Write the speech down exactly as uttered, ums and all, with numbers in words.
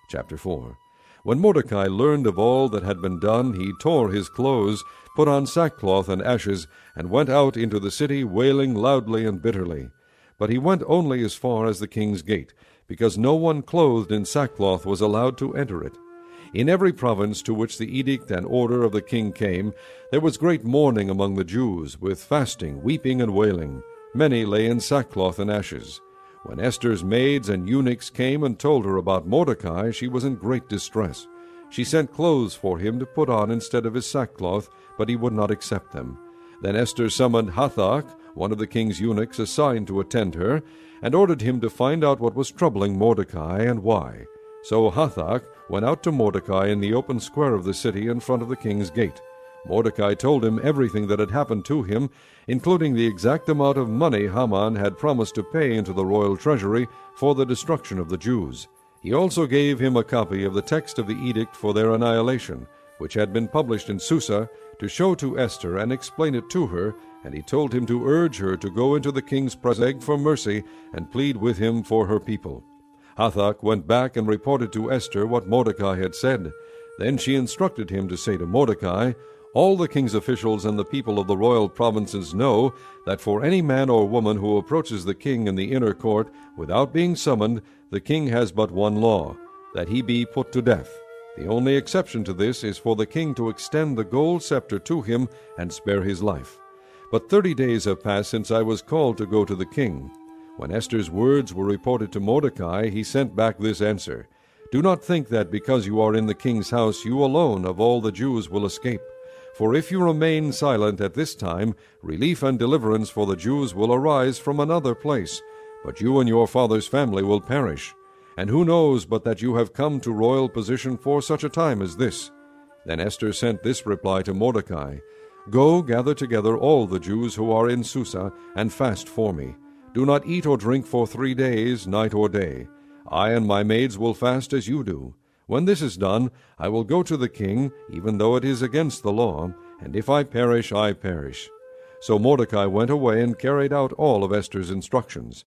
Chapter four. When Mordecai learned of all that had been done, he tore his clothes, put on sackcloth and ashes, and went out into the city, wailing loudly and bitterly. But he went only as far as the king's gate, because no one clothed in sackcloth was allowed to enter it. In every province to which the edict and order of the king came, there was great mourning among the Jews, with fasting, weeping, and wailing. Many lay in sackcloth and ashes. When Esther's maids and eunuchs came and told her about Mordecai, she was in great distress. She sent clothes for him to put on instead of his sackcloth, but he would not accept them. Then Esther summoned Hathach, one of the king's eunuchs assigned to attend her, and ordered him to find out what was troubling Mordecai and why. So Hathach went out to Mordecai in the open square of the city in front of the king's gate. Mordecai told him everything that had happened to him, including the exact amount of money Haman had promised to pay into the royal treasury for the destruction of the Jews. He also gave him a copy of the text of the edict for their annihilation, which had been published in Susa, to show to Esther and explain it to her, and he told him to urge her to go into the king's presence for mercy and plead with him for her people. Hathach went back and reported to Esther what Mordecai had said. Then she instructed him to say to Mordecai, "All the king's officials and the people of the royal provinces know that for any man or woman who approaches the king in the inner court without being summoned, the king has but one law, that he be put to death. The only exception to this is for the king to extend the gold scepter to him and spare his life. But thirty days have passed since I was called to go to the king." When Esther's words were reported to Mordecai, he sent back this answer, "Do not think that because you are in the king's house you alone of all the Jews will escape. For if you remain silent at this time, relief and deliverance for the Jews will arise from another place, but you and your father's family will perish. And who knows but that you have come to royal position for such a time as this?" Then Esther sent this reply to Mordecai, "Go, gather together all the Jews who are in Susa, and fast for me. Do not eat or drink for three days, night or day. I and my maids will fast as you do. When this is done, I will go to the king, even though it is against the law, and if I perish, I perish." So Mordecai went away and carried out all of Esther's instructions.